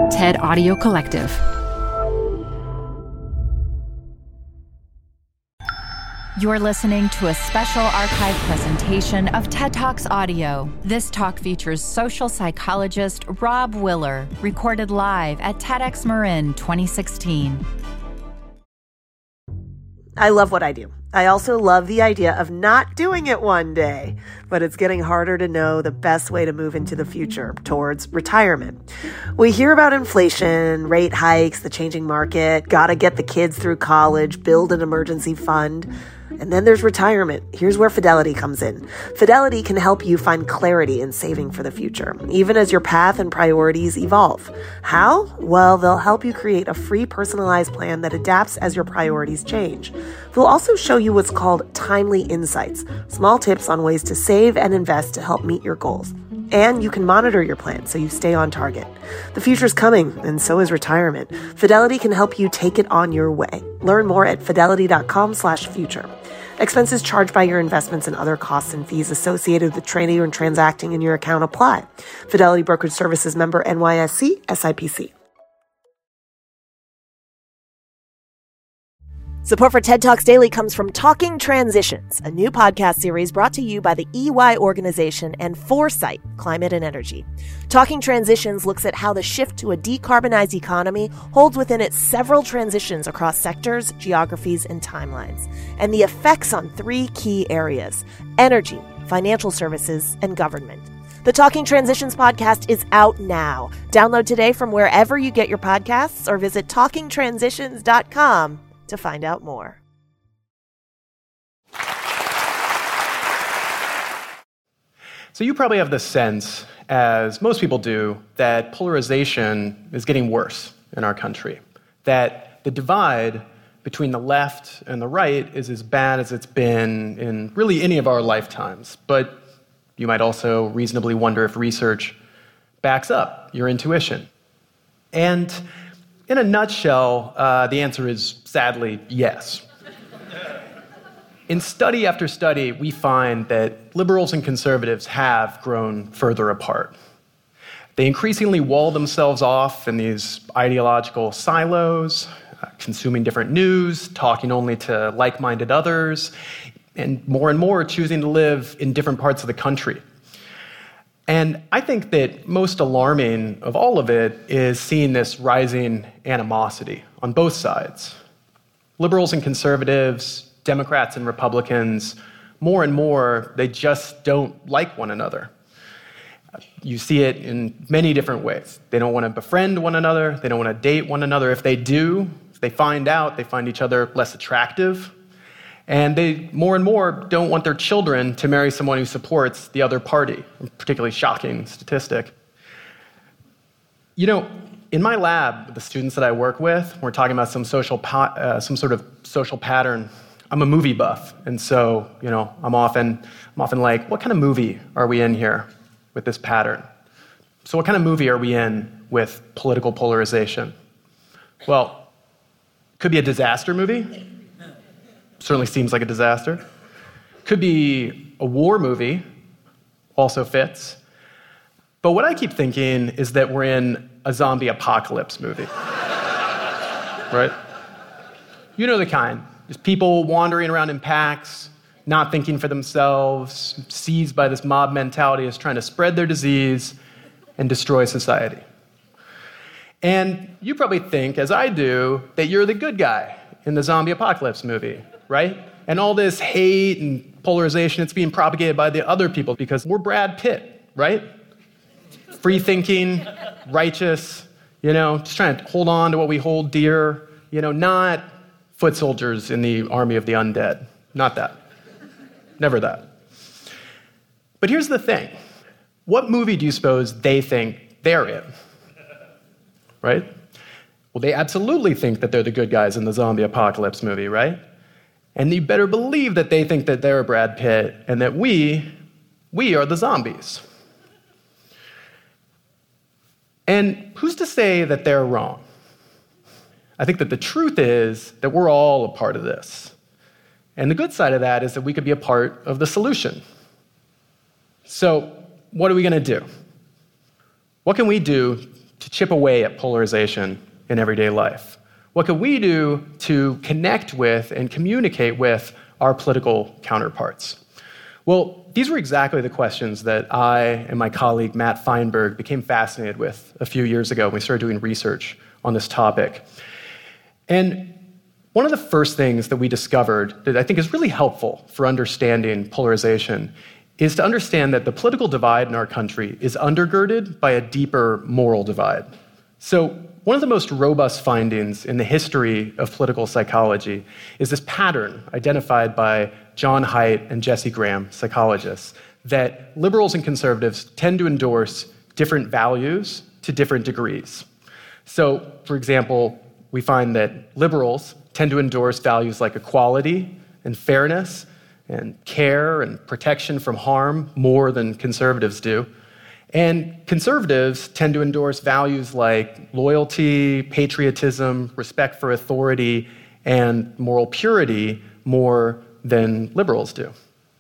TED Audio Collective. You're listening to a special archive presentation of TED Talks Audio. This talk features social psychologist Rob Willer, recorded live at TEDx Marin 2016. I love what I do. I also love the idea of not doing it one day, but it's getting harder to know the best way to move into the future towards retirement. We hear about inflation, rate hikes, the changing market, gotta get the kids through college, build an emergency fund. And then there's retirement. Here's where Fidelity comes in. Fidelity can help you find clarity in saving for the future, even as your path and priorities evolve. How? Well, they'll help you create a free personalized plan that adapts as your priorities change. They'll also show you what's called timely insights, small tips on ways to save and invest to help meet your goals. And you can monitor your plan so you stay on target. The future's coming, and so is retirement. Fidelity can help you take it on your way. Learn more at fidelity.com/future. Expenses charged by your investments and other costs and fees associated with trading and transacting in your account apply. Fidelity Brokerage Services member NYSE, SIPC. Support for TED Talks Daily comes from Talking Transitions, a new podcast series brought to you by the EY organization and Foresight Climate and Energy. Talking Transitions looks at how the shift to a decarbonized economy holds within it several transitions across sectors, geographies, and timelines, and the effects on three key areas: energy, financial services, and government. The Talking Transitions podcast is out now. Download today from wherever you get your podcasts or visit talkingtransitions.com to find out more. So you probably have the sense, as most people do, that polarization is getting worse in our country, that the divide between the left and the right is as bad as it's been in really any of our lifetimes. But you might also reasonably wonder if research backs up your intuition. And in a nutshell, the answer is sadly yes. In study after study, we find that liberals and conservatives have grown further apart. They increasingly wall themselves off in these ideological silos, consuming different news, talking only to like-minded others, and more choosing to live in different parts of the country. And I think that most alarming of all of it is seeing this rising animosity on both sides. Liberals and conservatives, Democrats and Republicans, more and more, they just don't like one another. You see it in many different ways. They don't want to befriend one another. They don't want to date one another. If they do, if they find out, they find each other less attractive. And they, more and more, don't want their children to marry someone who supports the other party, a particularly shocking statistic. You know, in my lab, the students that I work with, we're talking about some sort of social pattern. I'm a movie buff, and so, you know, I'm often like, what kind of movie are we in here with this pattern? So what kind of movie are we in with political polarization? Well, could be a disaster movie. Certainly seems like a disaster. Could be a war movie, also fits. But what I keep thinking is that we're in a zombie apocalypse movie. Right? You know the kind. Just people wandering around in packs, not thinking for themselves, seized by this mob mentality as trying to spread their disease and destroy society. And you probably think, as I do, that you're the good guy in the zombie apocalypse movie, right? And all this hate and polarization, it's being propagated by the other people because we're Brad Pitt, right? Free-thinking, righteous, you know, just trying to hold on to what we hold dear, you know, not foot soldiers in the army of the undead. Not that. Never that. But here's the thing. What movie do you suppose they think they're in? Right? Well, they absolutely think that they're the good guys in the zombie apocalypse movie, right? And you better believe that they think that they're Brad Pitt and that we are the zombies. And who's to say that they're wrong? I think that the truth is that we're all a part of this. And the good side of that is that we could be a part of the solution. So what are we going to do? What can we do to chip away at polarization in everyday life? What can we do to connect with and communicate with our political counterparts? Well, these were exactly the questions that I and my colleague Matt Feinberg became fascinated with a few years ago when we started doing research on this topic. And one of the first things that we discovered that I think is really helpful for understanding polarization is to understand that the political divide in our country is undergirded by a deeper moral divide. So one of the most robust findings in the history of political psychology is this pattern identified by John Haidt and Jesse Graham, psychologists, that liberals and conservatives tend to endorse different values to different degrees. So, for example, we find that liberals tend to endorse values like equality and fairness and care and protection from harm more than conservatives do. And conservatives tend to endorse values like loyalty, patriotism, respect for authority, and moral purity more than liberals do.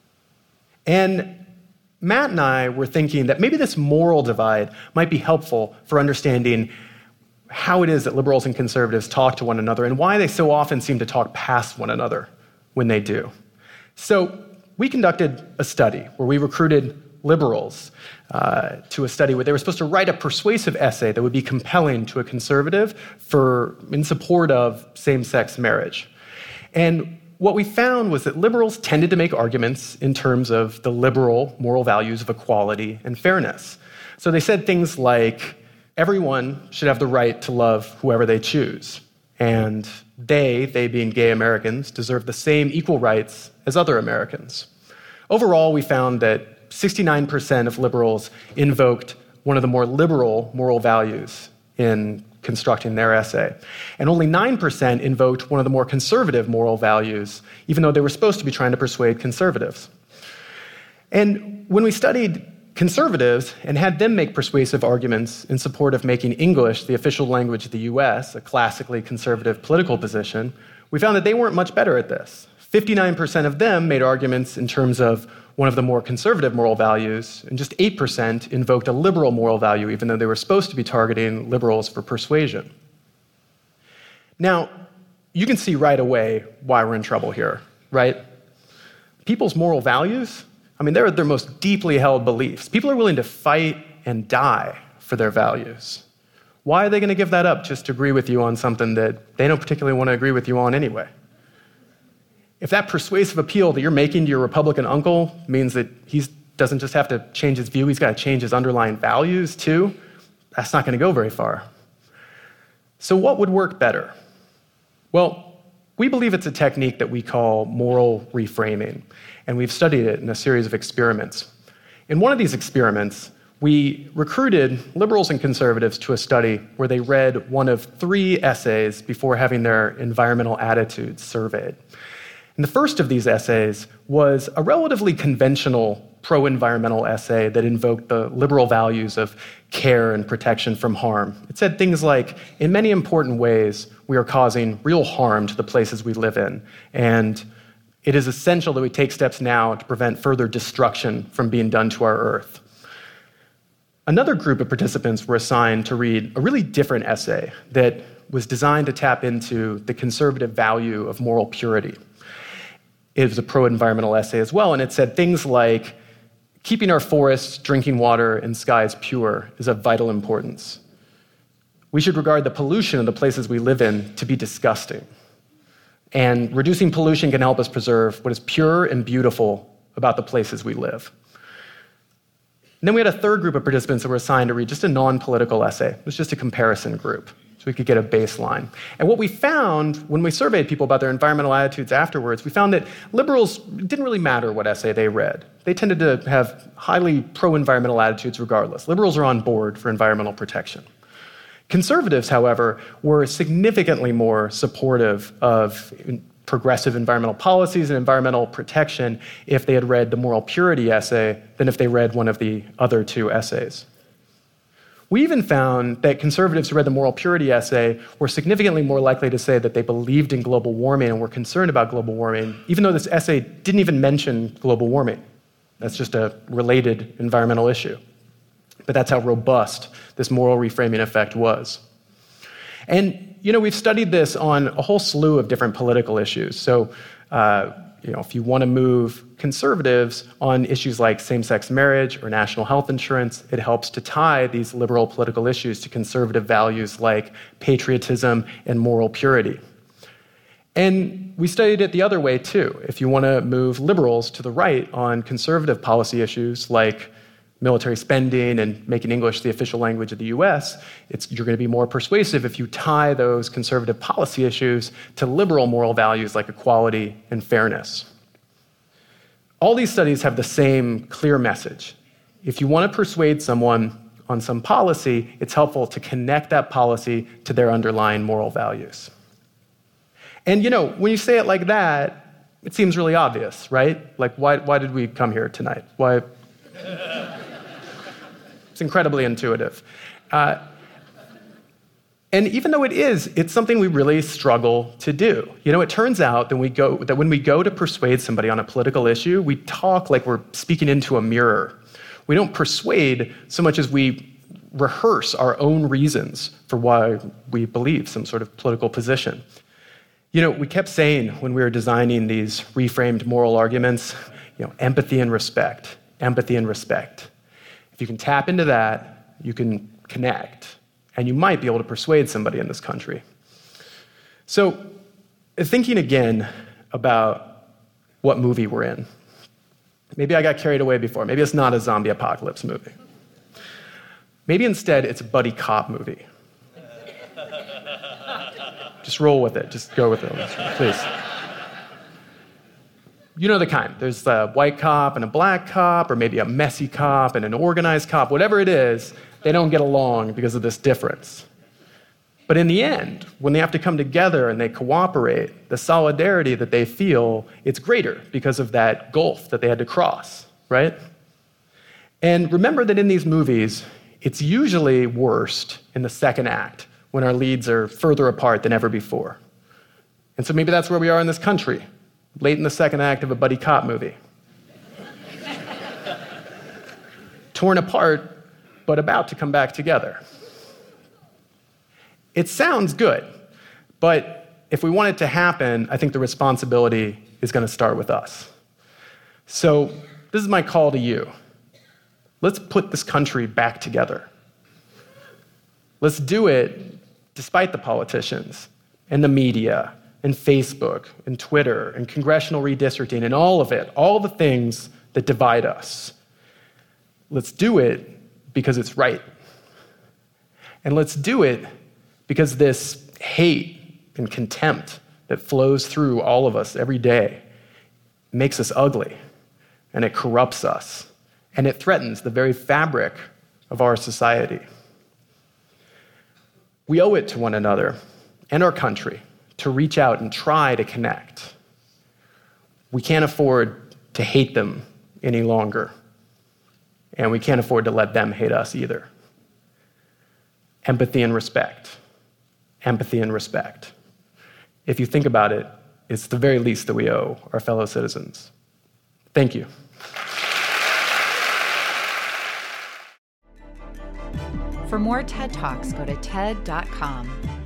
And Matt and I were thinking that maybe this moral divide might be helpful for understanding how it is that liberals and conservatives talk to one another and why they so often seem to talk past one another when they do. So we conducted a study where we recruited liberals to a study where they were supposed to write a persuasive essay that would be compelling to a conservative in support of same-sex marriage. And what we found was that liberals tended to make arguments in terms of the liberal moral values of equality and fairness. So they said things like, everyone should have the right to love whoever they choose, and they being gay Americans, deserve the same equal rights as other Americans. Overall, we found that 69% of liberals invoked one of the more liberal moral values in constructing their essay. And only 9% invoked one of the more conservative moral values, even though they were supposed to be trying to persuade conservatives. And when we studied conservatives and had them make persuasive arguments in support of making English the official language of the US, a classically conservative political position, we found that they weren't much better at this. 59% of them made arguments in terms of one of the more conservative moral values, and just 8% invoked a liberal moral value, even though they were supposed to be targeting liberals for persuasion. Now, you can see right away why we're in trouble here, right? People's moral values, they're their most deeply held beliefs. People are willing to fight and die for their values. Why are they going to give that up just to agree with you on something that they don't particularly want to agree with you on anyway? If that persuasive appeal that you're making to your Republican uncle means that he doesn't just have to change his view, he's got to change his underlying values too, that's not going to go very far. So what would work better? Well, we believe it's a technique that we call moral reframing, and we've studied it in a series of experiments. In one of these experiments, we recruited liberals and conservatives to a study where they read one of 3 essays before having their environmental attitudes surveyed. And the first of these essays was a relatively conventional pro-environmental essay that invoked the liberal values of care and protection from harm. It said things like, in many important ways, we are causing real harm to the places we live in, and it is essential that we take steps now to prevent further destruction from being done to our Earth. Another group of participants were assigned to read a really different essay that was designed to tap into the conservative value of moral purity. It was a pro-environmental essay as well, and it said things like, keeping our forests, drinking water, and skies pure is of vital importance. We should regard the pollution of the places we live in to be disgusting. And reducing pollution can help us preserve what is pure and beautiful about the places we live. And then we had a third group of participants that were assigned to read just a non-political essay. It was just a comparison group, so we could get a baseline. And what we found when we surveyed people about their environmental attitudes afterwards, we found that liberals, it didn't really matter what essay they read. They tended to have highly pro-environmental attitudes regardless. Liberals are on board for environmental protection. Conservatives, however, were significantly more supportive of progressive environmental policies and environmental protection if they had read the moral purity essay than if they read one of the other 2 essays. We even found that conservatives who read the moral purity essay were significantly more likely to say that they believed in global warming and were concerned about global warming, even though this essay didn't even mention global warming. That's just a related environmental issue. But that's how robust this moral reframing effect was. And, we've studied this on a whole slew of different political issues. So, if you want to move conservatives on issues like same-sex marriage or national health insurance, it helps to tie these liberal political issues to conservative values like patriotism and moral purity. And we studied it the other way, too. If you want to move liberals to the right on conservative policy issues like military spending and making English the official language of the US, you're going to be more persuasive if you tie those conservative policy issues to liberal moral values like equality and fairness. All these studies have the same clear message. If you want to persuade someone on some policy, it's helpful to connect that policy to their underlying moral values. And when you say it like that, it seems really obvious, right? Like, why did we come here tonight? Why? It's incredibly intuitive. And even though it's something we really struggle to do. It turns out that when we go to persuade somebody on a political issue, we talk like we're speaking into a mirror. We don't persuade so much as we rehearse our own reasons for why we believe some sort of political position. We kept saying when we were designing these reframed moral arguments, empathy and respect, empathy and respect. If you can tap into that, you can connect, and you might be able to persuade somebody in this country. So, thinking again about what movie we're in. Maybe I got carried away before. Maybe it's not a zombie apocalypse movie. Maybe instead it's a buddy cop movie. Just roll with it. Just go with it, please. You know the kind. There's a white cop and a black cop, or maybe a messy cop and an organized cop. Whatever it is, they don't get along because of this difference. But in the end, when they have to come together and they cooperate, the solidarity that they feel, it's greater because of that gulf that they had to cross, right? And remember that in these movies, it's usually worst in the second act, when our leads are further apart than ever before. And so maybe that's where we are in this country. Late in the second act of a buddy cop movie. Torn apart, but about to come back together. It sounds good, but if we want it to happen, I think the responsibility is going to start with us. So this is my call to you. Let's put this country back together. Let's do it despite the politicians and the media and Facebook and Twitter and congressional redistricting and all of it, all the things that divide us. Let's do it because it's right. And let's do it because this hate and contempt that flows through all of us every day makes us ugly, and it corrupts us, and it threatens the very fabric of our society. We owe it to one another and our country to reach out and try to connect. We can't afford to hate them any longer, and we can't afford to let them hate us either. Empathy and respect. Empathy and respect. If you think about it, it's the very least that we owe our fellow citizens. Thank you. For more TED Talks, go to TED.com.